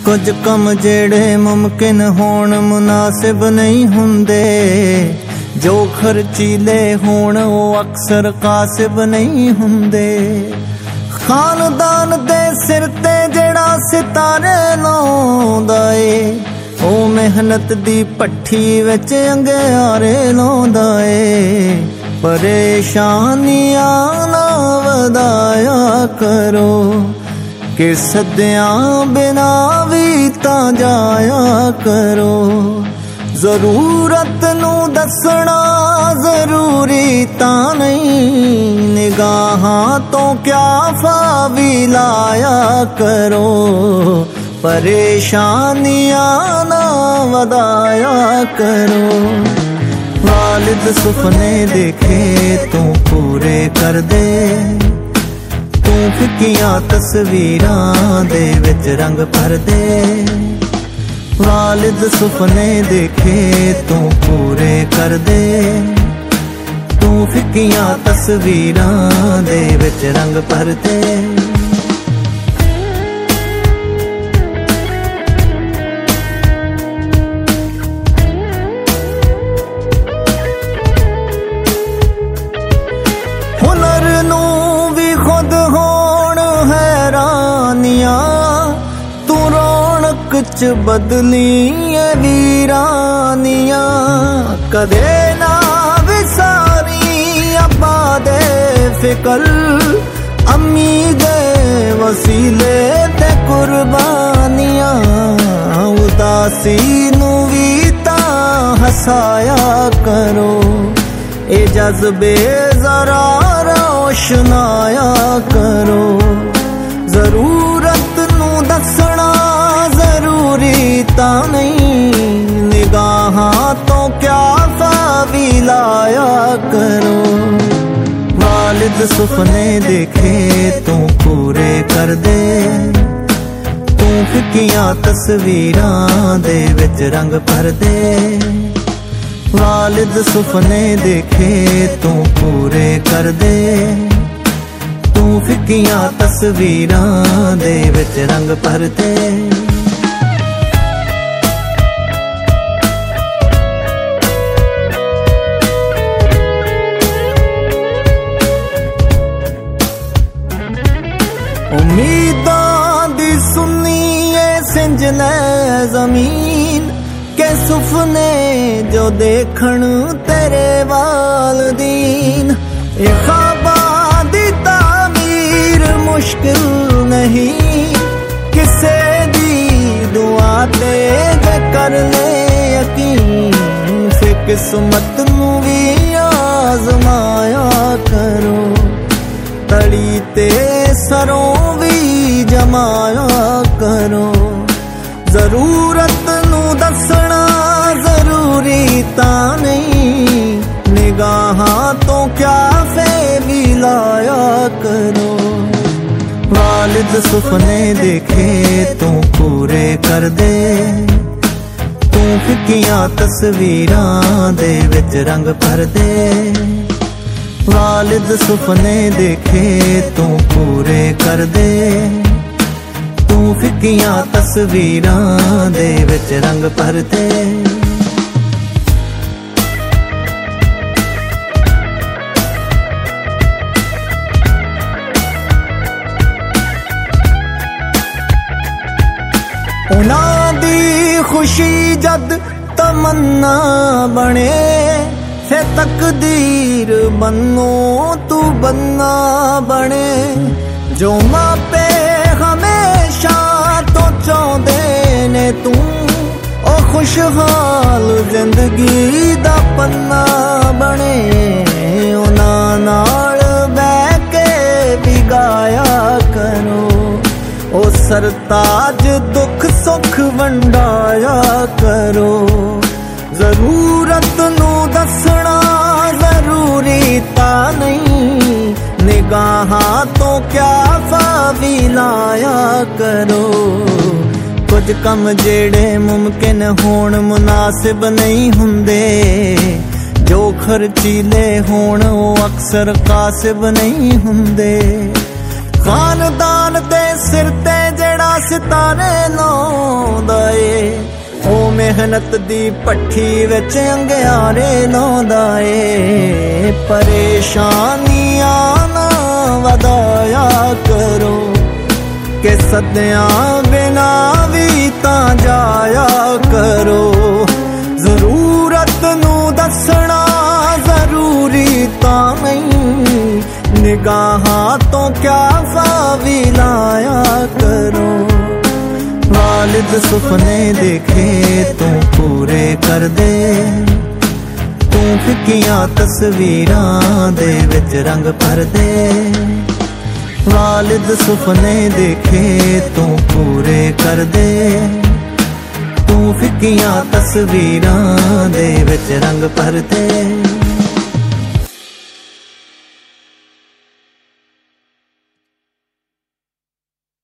कुछ कम जेड़े मुमकिन होण मुनासिब नहीं हुंदे, जो खर्चीले होण वो अक्सर कासिब नहीं हुंदे। खानदान दे सिर ते जेड़ा सितारे लाउंदा ए, ओ मेहनत दी भट्ठी विच अंगियारे लाउंदा ए। परेशानियां ना वधाया करो, कि सद्दियां बिना भी तां जाया करो। जरूरत नू दसना जरूरी तां नहीं, निगाहां तो क्या फावी लाया करो। परेशानियां ना वधाया करो। वालिद सुपने देखे तू पूरे कर दे, तू फिकियां तस्वीरां दे विच रंग भर दे। वालिद सुपने देखे तू पूरे कर दे, तू फिकियां तस्वीरां दे विच रंग भर दे। हुनर नू भी खुद होण हैरानियां, तू रौनक च बदली वीरानियां। कदे ना विसारी अब्बा दे फिकर, अम्मी दे वसीले ते कुर्बानियां। उदासी नू भी तां हसाया करो, ए जज्बे जरा रोशनाया करो। जरूरत नू दसना जरूरी तां नहीं, निगाहां तो क्या फावी लाया करो। वालिद सुपने देखे तू पूरे कर दे, तू फिकियां तस्वीरां दे विच रंग भर दे। वालिद सुपने देखे तू पूरे कर दे, तू फिकियां तस्वीरां दे विच रंग भर दे। उम्मीदां दी सुनिए सिंजने जमीन, के सुपने जो देखण तेरे वालदीन। ये ख्वाबां दी तामीर मुश्किल नहीं, किसे दी दुआ ते कर ले यकीन। फिर किस्मत नू भी आजमाया करो, तड़ी ते सरों भी जमाया करो। जरूरत नू दसना जरूरी तां नहीं, निगाहां तो क्या फेवी लाया करो। वालिद सुपने देखे तू पूरे कर दे, तू फिकियां तस्वीरां दे विच रंग भर दे। वालिद सुपने देखे तू पूरे कर दे, तू फिकियां तस्वीरां दे विच रंग भर दे। उन्हां दी खुशी जद तमन्ना बने, फिर तकदीर बनो तू बन्ना बने। जो मापे हमेशा तो चाहते ने तू, ओ खुशहाल जिंदगी दा पन्ना बने। उन्हां नाल बैठ के भी गाया करो, ओ सरताज दुख सुख वंडाया करो। जरूरत नू दसना जरूरी तां नहीं, निगाहां तो क्या फावी लाया करो। कुछ कम जेड़े मुमकिन होण मुनासिब नहीं हुंदे, जो खर्चीले होण वो अक्सर कासिब नहीं हुंदे। खानदान दे सिर ते जेड़ा सितारे लाउंदा ए। ओ मेहनत दी भट्ठी विच अंगियारे लाउंदा ए। परेशानियां ना वधाया करो कि सदियां बिना भी तां जाया करो। जरूरत नू दसना जरूरी तां नहीं, निगाहां तो क्या फावी लाया करो। वालिद सुपने देखे तू पूरे कर दे, तू फिकियां तस्वीरां दे विच रंग भर दे। वालिद सुपने देखे तू पूरे कर दे, तू फिकियां तस्वीरां दे विच रंग भर दे।